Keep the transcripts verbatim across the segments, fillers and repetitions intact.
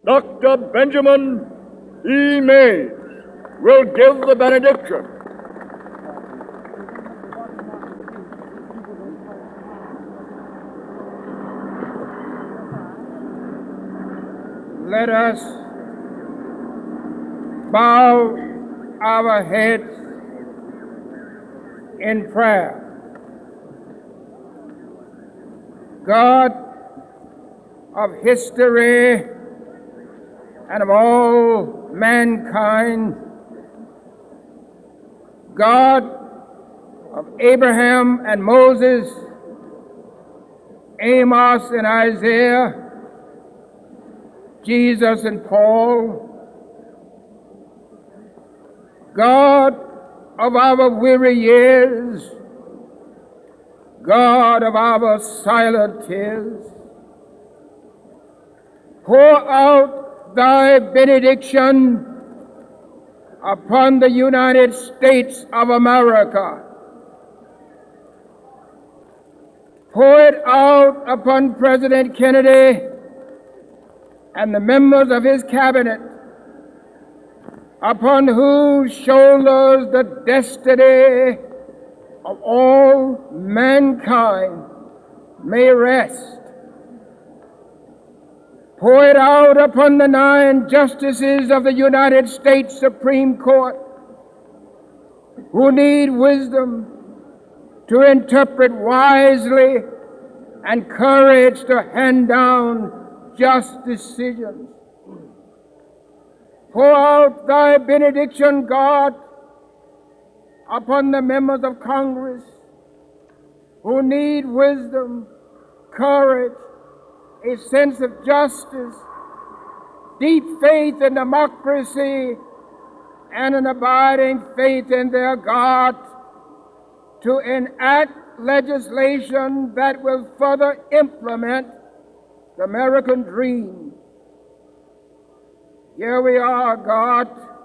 Doctor Benjamin E. Mays will give the benediction. Let us bow our heads in prayer. God of history and of all mankind, God of Abraham and Moses, Amos and Isaiah, Jesus and Paul, God of our weary years, God of our silent tears, pour out thy benediction upon the United States of America. Pour it out upon President Kennedy and the members of his cabinet, upon whose shoulders the destiny of all mankind may rest. Pour it out upon the nine justices of the United States Supreme Court, who need wisdom to interpret wisely and courage to hand down just decisions. Pour out thy benediction, God, upon the members of Congress who need wisdom, courage, a sense of justice, deep faith in democracy, and an abiding faith in their God to enact legislation that will further implement the American dream. Here we are, God,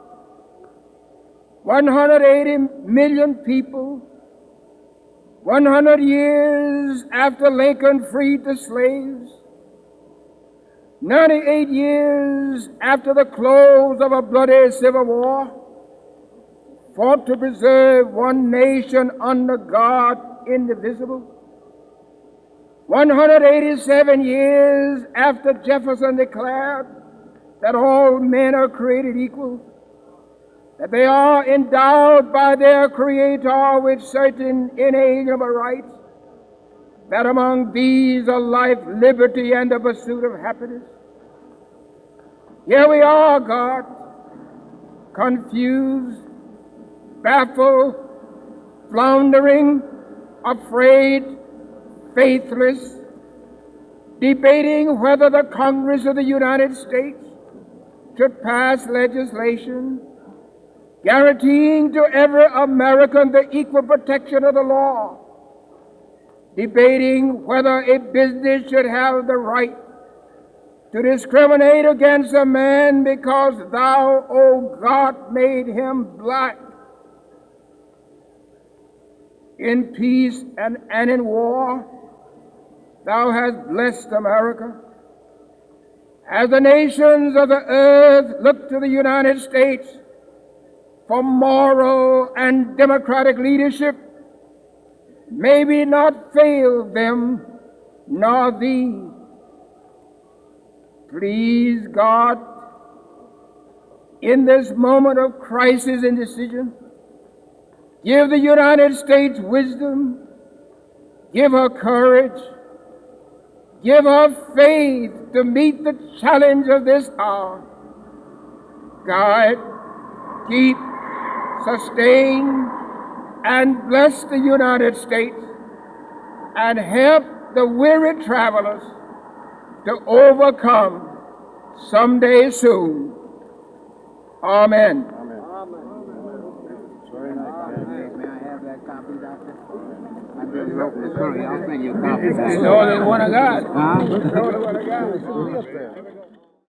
one hundred eighty million people, one hundred years after Lincoln freed the slaves, ninety-eight years after the close of a bloody civil war, fought to preserve one nation under God indivisible. one hundred eighty-seven years after Jefferson declared that all men are created equal, that they are endowed by their Creator with certain inalienable rights, that among these are life, liberty, and the pursuit of happiness. Here we are, God, confused, baffled, floundering, afraid, faithless, debating whether the Congress of the United States should pass legislation guaranteeing to every American the equal protection of the law, debating whether a business should have the right to discriminate against a man because thou, O God, made him black. In peace and, and in war, thou hast blessed America. As the nations of the earth look to the United States for moral and democratic leadership, may we not fail them nor thee. Please, God, in this moment of crisis and decision, give the United States wisdom, give her courage, give her faith to meet the challenge of this hour. Guide, keep, sustain, and bless the United States, and help the weary travelers to overcome someday soon. Amen. Amen. Very nice. May I have that copy, Doctor? I really wrote the curry. I'll send you a copy. It's the only one I got. Huh? It's the only one I got.